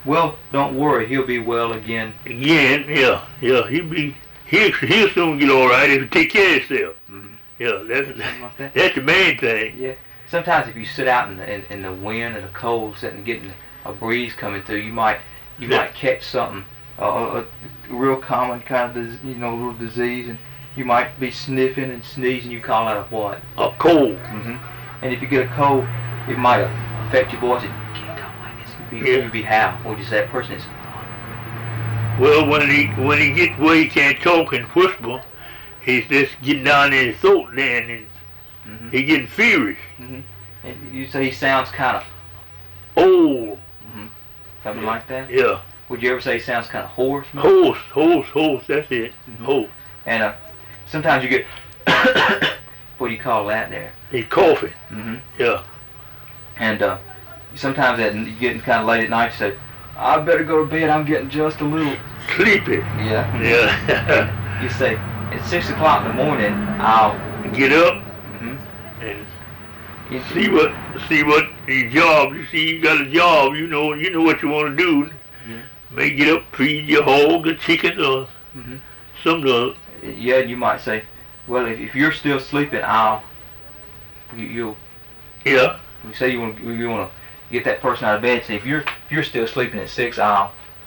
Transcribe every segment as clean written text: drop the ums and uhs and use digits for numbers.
Well, don't worry, he'll be well again. Again, yeah. He'll soon get all right if he take care of himself. Mm-hmm. Yeah, Like that. that's the main thing. Yeah. Sometimes if you sit out in the wind or the cold, sitting and getting a breeze coming through, you might catch something, a real common kind of little disease, and you might be sniffing and sneezing. You call that a what? A cold. And if you get a cold, it might affect your voice. You can't talk like this. You'd be how? What would you say? That person is. Well, when he gets where he can't talk and whisper, he's just getting down in his throat then, and he getting feverish. And you say he sounds kind of old. Something like that. Yeah. Would you ever say he sounds kind of hoarse? Hoarse. That's it. Hoarse. And sometimes you get what do you call that there? He's coughing. Yeah. And sometimes you're getting kind of late at night, you say, I better go to bed, I'm getting just a little sleepy. Yeah. Yeah. You say, at 6 o'clock in the morning, I'll get up and see what your job. You see, you got a job. You know what you want to do. May get up, feed your hog, the chickens, or some of. Yeah, you might say, well, if you're still sleeping, you'll. Yeah. You say you want to get that person out of bed. Say if you're still sleeping at 6, I'll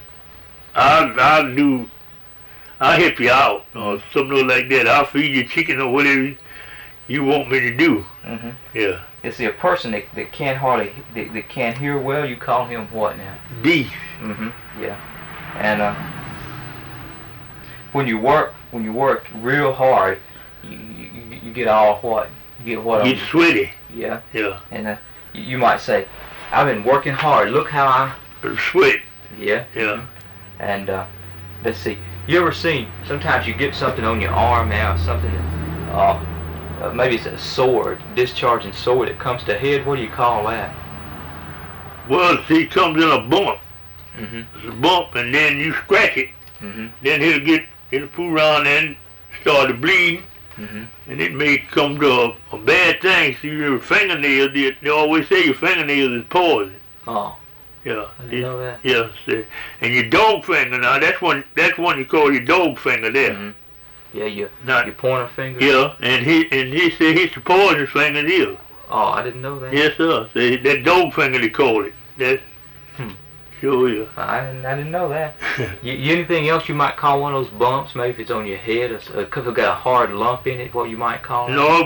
help you out or something like that. I'll feed you chicken or whatever you want me to do. Yeah. You see, a person that can't hear well, you call him what now? Deaf. Yeah. And when you work real hard, you get all what? You get what? Get sweaty. Yeah. Yeah. And you might say, I've been working hard. Look how I sweat. Yeah. Yeah. And let's see. You ever seen? Sometimes you get something on your arm now, something that maybe it's a sword, discharging sword. It comes to the head. What do you call that? Well, see, it comes in a bump. It's a bump, and then you scratch it. Then it'll pull around and start to bleed. And it may come to a bad thing. See, your fingernails, they always say your fingernails is poison. Oh. Yeah. I didn't know that. Yeah. See. And your dog finger, now that's one you call your dog finger there. Yeah, your pointer finger. Yeah, and he said he's the poison finger is. Oh, I didn't know that. Yes, sir. See, that dog finger they call it. That's sure is. I didn't know that. Anything else you might call one of those bumps? Maybe if it's on your head, or if it's got a hard lump in it, what you might call it? No,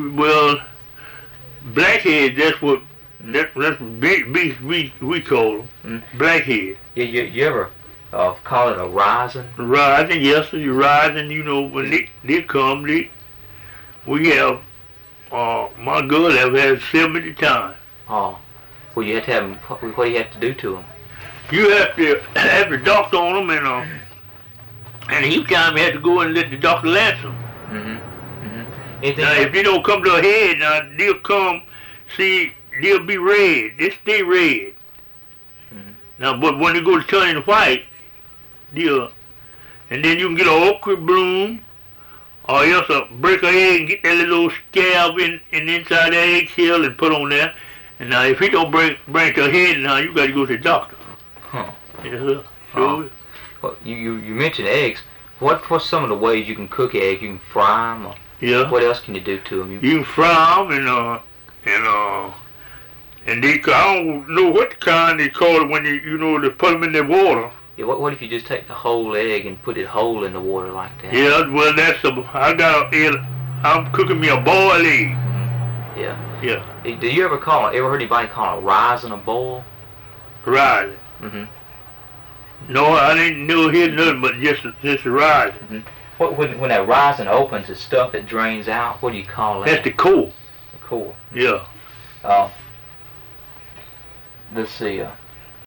blackhead. That's what we call them. Blackhead. Yeah, you ever call it a rising? Rising, yes, sir. You rising. When they come, we have. My girl have had 70 times. Oh, well, you have to have them. What do you have to do to them? You have to have the doctor on them, and each time you have to go and let the doctor lance them. Now, if they don't come to a head, now they'll come. See, they'll be red. They stay red. Now, but when they go to turning white, and then you can get an okra bloom, or else break an egg and get that little scab in inside the eggshell and put on there. And now, if he don't bring to a head, now you got to go to the doctor. Huh. Yes, sir. Sure. Well, you mentioned eggs. What's some of the ways you can cook eggs? You can fry them. Or yeah. What else can you do to them? You can fry them and they, I don't know what kind they call it when they put them in the water. Yeah. What if you just take the whole egg and put it whole in the water like that? Yeah. Well, I'm cooking me a boiled egg. Yeah. Yeah. Do you ever heard anybody call a rising a boil? Rising. No, I didn't hear nothing but just a rising. When that rising opens, the stuff that drains out, what do you call that? That's the core. The core. Yeah. Let's see.